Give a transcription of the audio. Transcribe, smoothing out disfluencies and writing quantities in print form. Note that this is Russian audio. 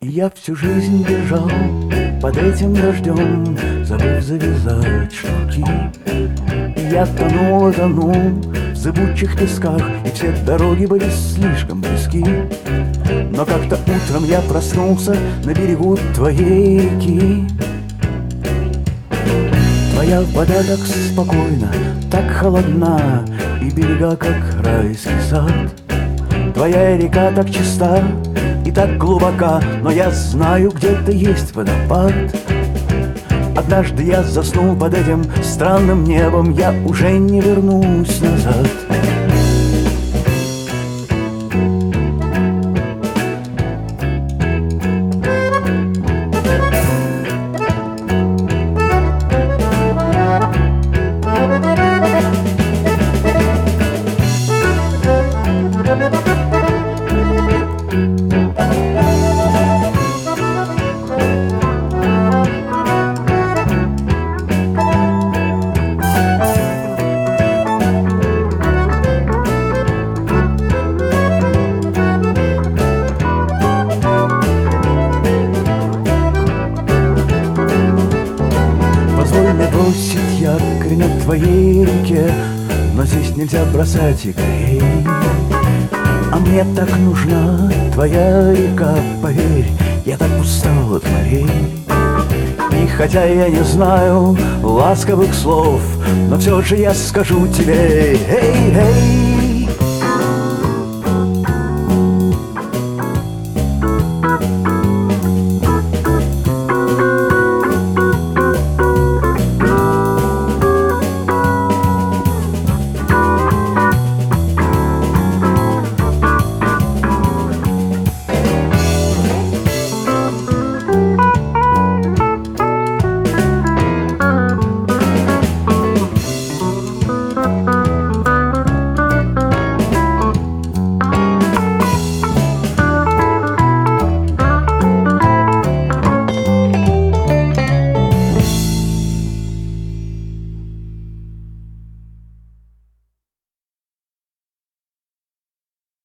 И я всю жизнь бежал под этим дождем, забыв завязать шнурки. И я тонул и тонул в зыбучих песках, и все дороги были слишком близки. Но как-то утром я проснулся на берегу твоей реки. Твоя вода так спокойна, так холодна, и берега, как райский сад. Твоя река так чиста и так глубока, но я знаю, где-то есть водопад. Однажды я заснул под этим странным небом, я уже не вернусь назад. Позволь мне бросить якорь на твоей реке, но здесь нельзя бросать якорей. А мне так нужна твоя река, поверь, я так устал от морей. И хотя я не знаю ласковых слов, но все же я скажу тебе: эй, эй,